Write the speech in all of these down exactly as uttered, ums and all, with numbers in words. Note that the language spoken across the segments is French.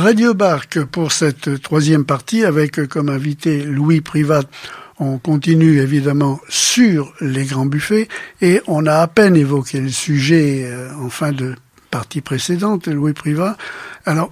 Radio Barque pour cette troisième partie avec comme invité Louis Privat. On continue évidemment sur les grands buffets et on a à peine évoqué le sujet euh, en fin de partie précédente, Louis Privat. Alors,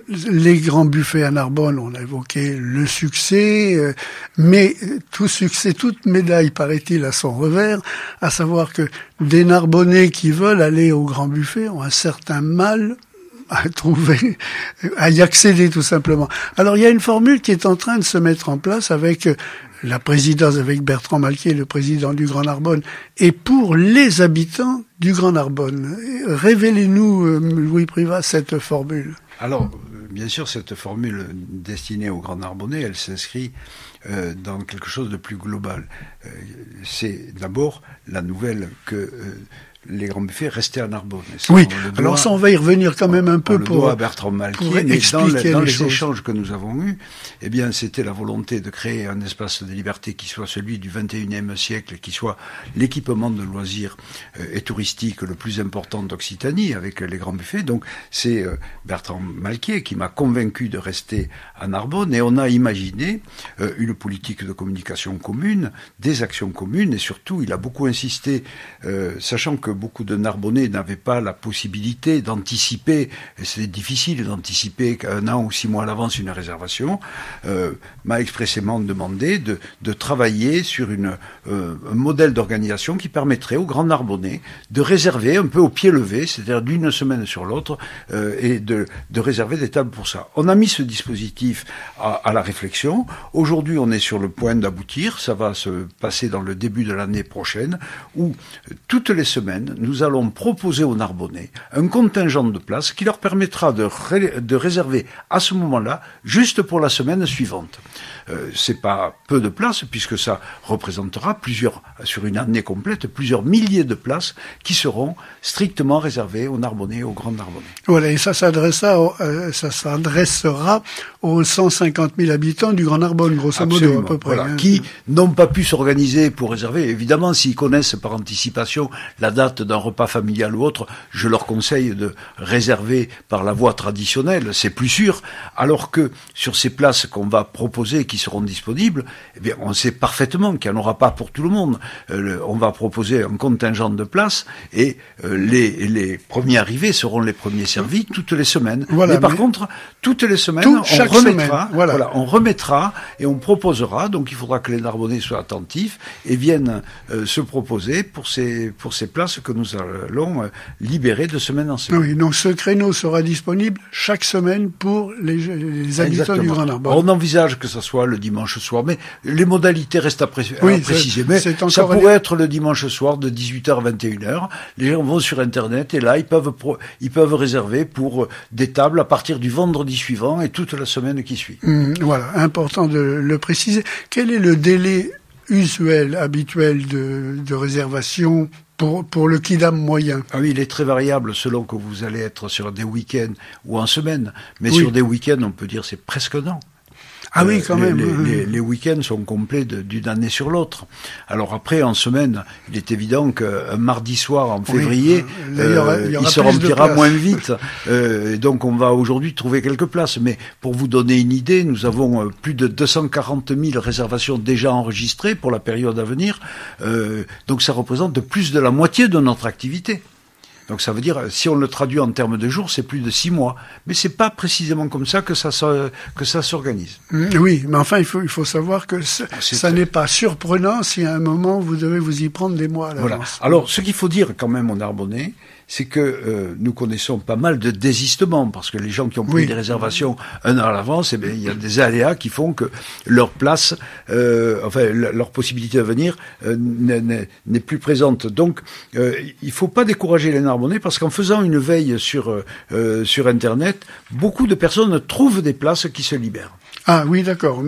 les grands buffets à Narbonne, on a évoqué le succès, euh, mais tout succès, toute médaille, paraît-il, à son revers, à savoir que des Narbonnais qui veulent aller au grand buffet ont un certain mal à trouver, à y accéder tout simplement. Alors il y a une formule qui est en train de se mettre en place avec la présidence, avec Bertrand Malquier, le président du Grand Narbonne, et pour les habitants du Grand Narbonne. Révélez-nous, Louis Privat, cette formule. Alors, bien sûr, cette formule destinée aux Grands Narbonnais, elle s'inscrit euh, dans quelque chose de plus global. Euh, c'est d'abord la nouvelle que euh, les grands buffets restaient à Narbonne. Ça, oui, doit, alors ça, on va y revenir quand même un peu on pour, le doit à Bertrand Malquier, mais expliquer dans, le, dans les, les échanges que nous avons eus, eh bien, c'était la volonté de créer un espace de liberté qui soit celui du vingt et unième siècle, qui soit l'équipement de loisirs euh, et touristique le plus important d'Occitanie avec les grands buffets. Donc, c'est euh, Bertrand Malquier qui m'a convaincu de rester à Narbonne et on a imaginé euh, une politique de communication commune, des actions communes et surtout, il a beaucoup insisté, euh, sachant que beaucoup de Narbonnais n'avaient pas la possibilité d'anticiper, et c'est difficile d'anticiper qu'un an ou six mois à l'avance une réservation, euh, m'a expressément demandé de, de travailler sur une, euh, un modèle d'organisation qui permettrait aux grands Narbonnais de réserver un peu au pied levé, c'est-à-dire d'une semaine sur l'autre, euh, et de, de réserver des tables pour ça. On a mis ce dispositif à, à la réflexion. Aujourd'hui, on est sur le point d'aboutir. Ça va se passer dans le début de l'année prochaine, où toutes les semaines, nous allons proposer aux Narbonnais un contingent de places qui leur permettra de, ré, de réserver à ce moment-là, juste pour la semaine suivante. Euh, c'est pas peu de places, puisque ça représentera plusieurs, sur une année complète, plusieurs milliers de places qui seront strictement réservées aux Narbonnais, aux grands Narbonnais. Voilà, et ça s'adressera, au, euh, ça s'adressera aux cent cinquante mille habitants du Grand Narbonne, grosso modo, Absolument, à peu près. Voilà, hein. Qui n'ont pas pu s'organiser pour réserver. Évidemment, s'ils connaissent par anticipation la date d'un repas familial ou autre, je leur conseille de réserver par la voie traditionnelle, c'est plus sûr, alors que sur ces places qu'on va proposer, qui seront disponibles, eh bien, on sait parfaitement qu'il n'y en aura pas pour tout le monde. Euh, le, on va proposer un contingent de places et euh, les, les premiers arrivés seront les premiers servis toutes les semaines. Voilà, mais par mais contre, toutes les semaines, tout, on chaque remettra, semaine, voilà. voilà, on remettra et on proposera. Donc, il faudra que les Narbonnais soient attentifs et viennent euh, se proposer pour ces pour ces places que nous allons euh, libérer de semaine en semaine. Oui, donc ce créneau sera disponible chaque semaine pour les, les habitants Exactement. du Grand Narbonne. On envisage que ça soit le dimanche soir, mais les modalités restent à, pré oui, à préciser. Mais ça pourrait un... être le dimanche soir de dix-huit heures à vingt et une heures. Les gens vont sur Internet et là, ils peuvent, pro... ils peuvent réserver pour des tables à partir du vendredi suivant et toute la semaine qui suit. Mmh, voilà, important de le préciser. Quel est le délai usuel, habituel de, de réservation pour, pour le kidam moyen? Ah oui, il est très variable selon que vous allez être sur des week-ends ou en semaine. Mais oui. sur des week-ends, on peut dire c'est presque non. Ah oui, quand les, même. Les, les, les week-ends sont complets de, d'une année sur l'autre. Alors après, en semaine, il est évident qu'un mardi soir en février, oui, il, y aura, euh, il, y aura il se remplira moins vite. Euh, et donc on va aujourd'hui trouver quelques places. Mais pour vous donner une idée, nous avons plus de deux cent quarante mille réservations déjà enregistrées pour la période à venir. Euh, donc ça représente plus de la moitié de notre activité. Donc ça veut dire, si on le traduit en termes de jours, c'est plus de six mois. Mais c'est pas précisément comme ça que ça que ça s'organise. Oui, mais enfin, il faut il faut savoir que ça, ça n'est pas surprenant si à un moment vous devez vous y prendre des mois à l'avance. Voilà. Alors, ce qu'il faut dire quand même aux Narbonnais, c'est que euh, nous connaissons pas mal de désistements, parce que les gens qui ont pris oui. des réservations un an à l'avance, eh bien, il y a des aléas qui font que leur place, euh, enfin, leur possibilité de venir euh, n'est, n'est plus présente. Donc, euh, il faut pas décourager les Narbonnais, parce qu'en faisant une veille sur euh, sur Internet, beaucoup de personnes trouvent des places qui se libèrent. Ah oui, d'accord. Mais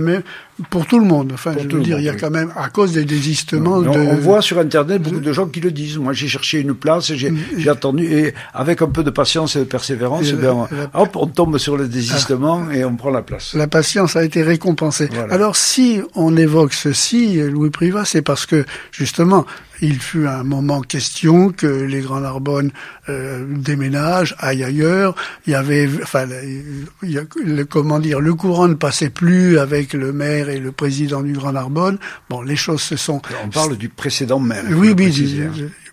pour tout le monde. Enfin, pour je veux dire, monde, il y a oui. quand même, à cause des désistements... On, de... on voit sur Internet beaucoup de gens qui le disent. Moi, j'ai cherché une place, j'ai, j'ai attendu, et avec un peu de patience et de persévérance, et ben, la... hop, on tombe sur le désistement ah. et on prend la place. La patience a été récompensée. Voilà. Alors, si on évoque ceci, Louis Privat, c'est parce que, justement, il fut un moment question que les Grands Narbonne euh, déménagent, aillent ailleurs. Il y avait, enfin, il y a, le, comment dire, le courant ne passait plus avec le maire et le président du Grand Narbonne. Bon, les choses se sont... On parle du précédent maire. Oui, oui,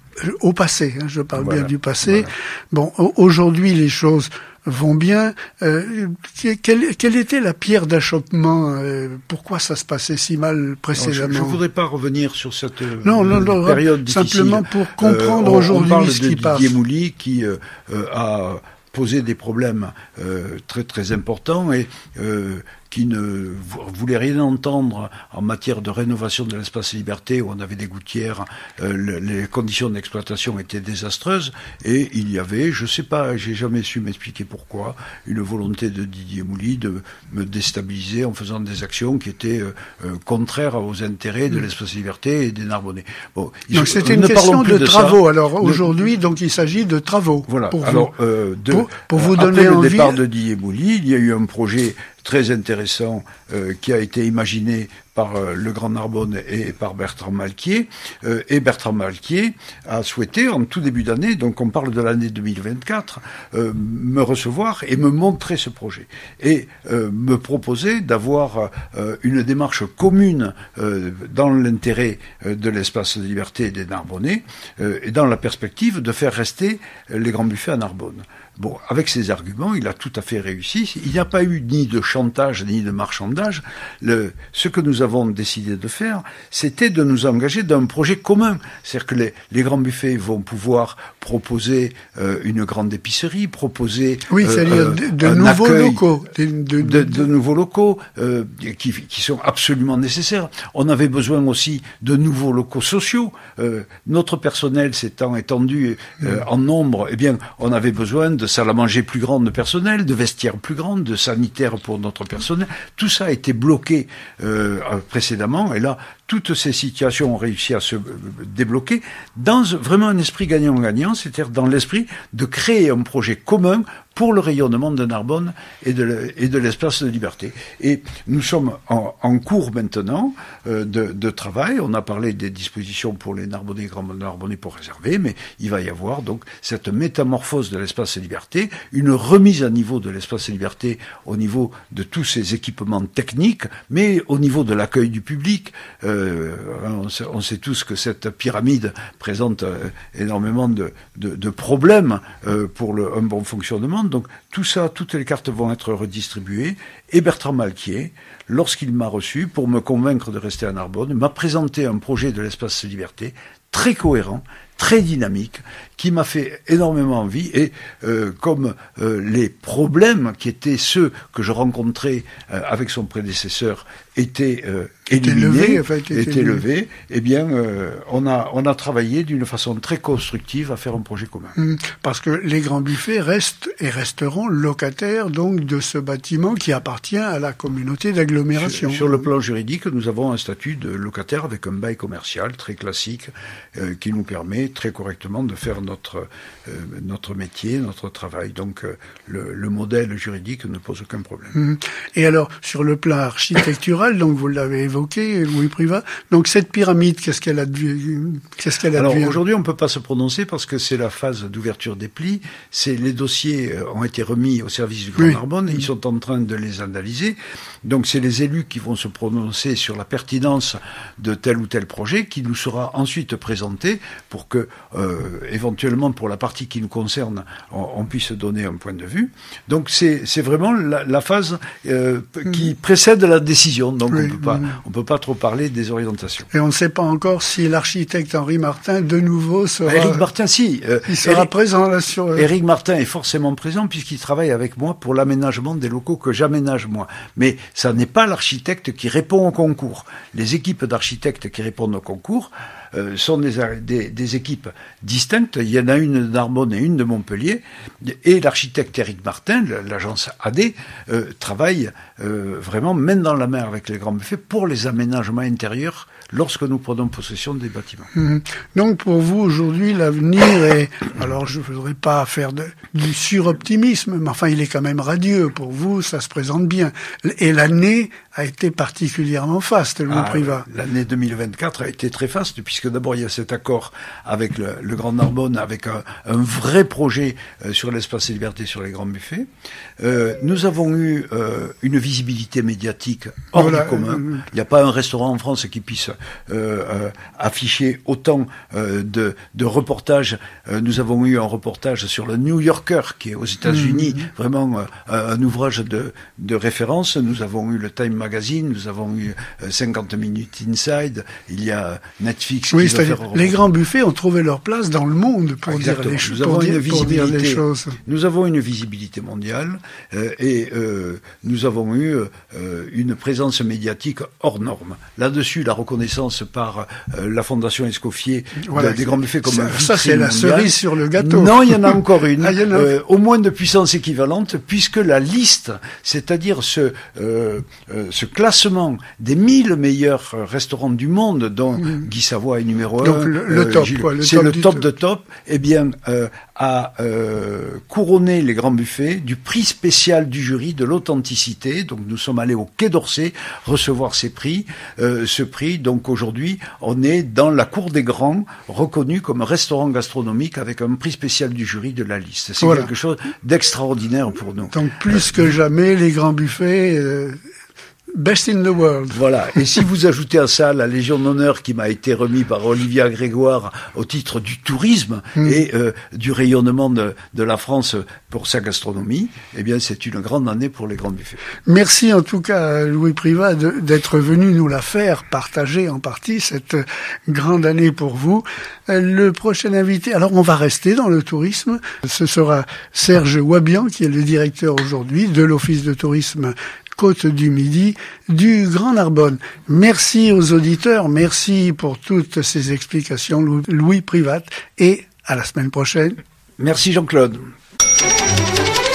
au passé, hein, je parle voilà. bien du passé. Voilà. Bon, aujourd'hui, les choses vont bien. Euh, quelle, quelle était la pierre d'achoppement euh, pourquoi ça se passait si mal précédemment? Je ne voudrais pas revenir sur cette non, non, non, période difficile. Simplement pour comprendre euh, on, aujourd'hui on parle ce de qui passe. Didier Mouly qui euh, euh, a posé des problèmes euh, très très importants et euh, qui ne voulait rien entendre en matière de rénovation de l'espace liberté où on avait des gouttières, euh, le, les conditions d'exploitation étaient désastreuses et il y avait, je sais pas, j'ai jamais su m'expliquer pourquoi, une volonté de Didier Mouly de me déstabiliser en faisant des actions qui étaient euh, euh, contraires aux intérêts de l'espace liberté et des Narbonnais. Bon, donc se, c'était une question de, de travaux. Ça. Alors aujourd'hui, de... donc il s'agit de travaux. Voilà. Pour Alors vous, euh, de, pour, pour vous après donner le envie... départ de Didier Mouly, il y a eu un projet très intéressant euh, qui a été imaginé par euh, le Grand Narbonne et par Bertrand Malquier. Euh, et Bertrand Malquier a souhaité, en tout début d'année, donc on parle de l'année deux mille vingt-quatre, euh, me recevoir et me montrer ce projet. Et euh, me proposer d'avoir euh, une démarche commune euh, dans l'intérêt euh, de l'espace de liberté des Narbonnais euh, et dans la perspective de faire rester les grands buffets à Narbonne. Bon, avec ces arguments, il a tout à fait réussi. Il n'y a pas eu ni de chantage, ni de marchandage. Le, ce que nous avons décidé de faire, c'était de nous engager dans un projet commun. C'est-à-dire que les, les grands buffets vont pouvoir proposer euh, une grande épicerie, proposer oui, c'est-à-dire euh, de, de nouveaux accueil, locaux, de, de, de, de nouveaux locaux euh, qui, qui sont absolument nécessaires. On avait besoin aussi de nouveaux locaux sociaux. Euh, notre personnel s'étant étendu euh, en nombre, eh bien, on avait besoin de salles à manger plus grandes de personnel, de vestiaires plus grandes, de sanitaires pour notre personnel. Tout ça a été bloqué euh, précédemment, et là, toutes ces situations ont réussi à se débloquer dans vraiment un esprit gagnant-gagnant, c'est-à-dire dans l'esprit de créer un projet commun pour le rayonnement de Narbonne et de, et de l'espace de liberté. Et nous sommes en, en cours maintenant euh, de, de travail. On a parlé des dispositions pour les Narbonnais, grands Narbonnais pour réserver, mais il va y avoir donc cette métamorphose de l'espace de liberté, une remise à niveau de l'espace de liberté au niveau de tous ces équipements techniques, mais au niveau de l'accueil du public. Euh, on, sait, on sait tous que cette pyramide présente euh, énormément de, de, de problèmes euh, pour le, un bon fonctionnement. Donc tout ça, toutes les cartes vont être redistribuées. Et Bertrand Malquier, lorsqu'il m'a reçu pour me convaincre de rester à Narbonne, m'a présenté un projet de l'espace de liberté très cohérent, très dynamique, qui m'a fait énormément envie. Et euh, comme euh, les problèmes qui étaient ceux que je rencontrais euh, avec son prédécesseur étaient euh, éliminés, étaient levés, eh bien, euh, on a on a travaillé d'une façon très constructive à faire un projet commun. Mmh, parce que les grands buffets restent et resteront locataires donc de ce bâtiment qui appartient à la communauté d'agglomération. Sur, sur le plan juridique, nous avons un statut de locataire avec un bail commercial très classique euh, qui nous permet très correctement de faire notre euh, notre métier, notre travail. Donc euh, le, le modèle juridique ne pose aucun problème. Mmh. Et alors sur le plan architectural, donc vous l'avez évoqué, Louis Privat. Donc cette pyramide, qu'est-ce qu'elle a devenu Qu'est-ce qu'elle a Alors devenu aujourd'hui, on peut pas se prononcer parce que c'est la phase d'ouverture des plis. C'est les dossiers euh, ont été remis au service du Grand oui. Narbonne. Ils sont en train de les analyser. Donc c'est les élus qui vont se prononcer sur la pertinence de tel ou tel projet, qui nous sera ensuite présenté pour que euh, éventuellement pour la partie qui nous concerne, on, on puisse donner un point de vue. Donc c'est c'est vraiment la, la phase euh, qui précède la décision. Donc oui. on peut pas on peut pas trop parler des orientations. Et on ne sait pas encore si l'architecte Henri Martin de nouveau sera. Éric Martin, si. Euh, il sera Eric, présent là sur. Éric Martin est forcément présent puisqu'il travaille avec moi pour l'aménagement des locaux que j'aménage moi. Mais ça n'est pas l'architecte qui répond au concours. Les équipes d'architectes qui répondent au concours euh, sont des, des, des équipes distinctes. Il y en a une de Narbonne et une de Montpellier. Et l'architecte Éric Martin, l'agence A D, euh, travaille euh, vraiment main dans la main avec les grands buffets pour les aménagements intérieurs lorsque nous prenons possession des bâtiments. Mmh. Donc pour vous aujourd'hui l'avenir est, alors je ne voudrais pas faire de, du suroptimisme, mais enfin il est quand même radieux. Pour vous ça se présente bien. Et l'année a été particulièrement faste, Louis ah, Privat. L'année deux mille vingt-quatre a été très faste puisque d'abord il y a cet accord avec le, le Grand Narbonne, avec un, un vrai projet euh, sur l'espace et liberté sur les grands buffets. Euh, nous avons eu euh, une visibilité médiatique hors voilà, du commun. Euh, il n'y a pas un restaurant en France qui puisse Euh, euh, afficher autant euh, de, de reportages. Euh, nous avons eu un reportage sur le New Yorker qui est aux États-Unis, mmh. vraiment euh, un ouvrage de, de référence. Nous avons eu le Time Magazine, nous avons eu euh, cinquante minutes Inside. Il y a Netflix. Oui, qui va faire les grands buffets ont trouvé leur place dans le monde pour Exactement. dire les choses. Nous avons une visibilité. Les choses. Nous avons une visibilité mondiale euh, et euh, nous avons eu euh, une présence médiatique hors norme. Là-dessus, la reconnaissance par euh, la Fondation Escoffier voilà, de, des grands buffets comme ça, un ça c'est la cerise sur le gâteau. Non, il y en a encore une, ah, y en a... euh, au moins de puissance équivalente, puisque la liste, c'est-à-dire ce, euh, euh, ce classement des mille meilleurs restaurants du monde, dont mmh. Guy Savoy est numéro Donc, un, le, le euh, top, Gilles, quoi, le c'est top le top top de top, eh bien, euh, a euh, couronné les grands buffets du prix spécial du jury de l'authenticité. Donc, nous sommes allés au Quai d'Orsay recevoir ces prix, euh, ce prix. Donc, aujourd'hui, on est dans la cour des grands, reconnu comme restaurant gastronomique avec un prix spécial du jury de la liste. C'est voilà. quelque chose d'extraordinaire pour nous. Donc, plus euh, que jamais, les grands buffets... Euh... Best in the world. Voilà. Et si vous ajoutez à ça la Légion d'honneur qui m'a été remise par Olivia Grégoire au titre du tourisme mmh. et euh, du rayonnement de, de la France pour sa gastronomie, eh bien, c'est une grande année pour les grands buffets. Merci en tout cas, Louis Privat, d'être venu nous la faire partager en partie cette grande année pour vous. Le prochain invité, alors on va rester dans le tourisme. Ce sera Serge Wabian, qui est le directeur aujourd'hui de l'Office de tourisme Côte du Midi du Grand Narbonne. Merci aux auditeurs, merci pour toutes ces explications, Louis Privat, et à la semaine prochaine. Merci Jean-Claude.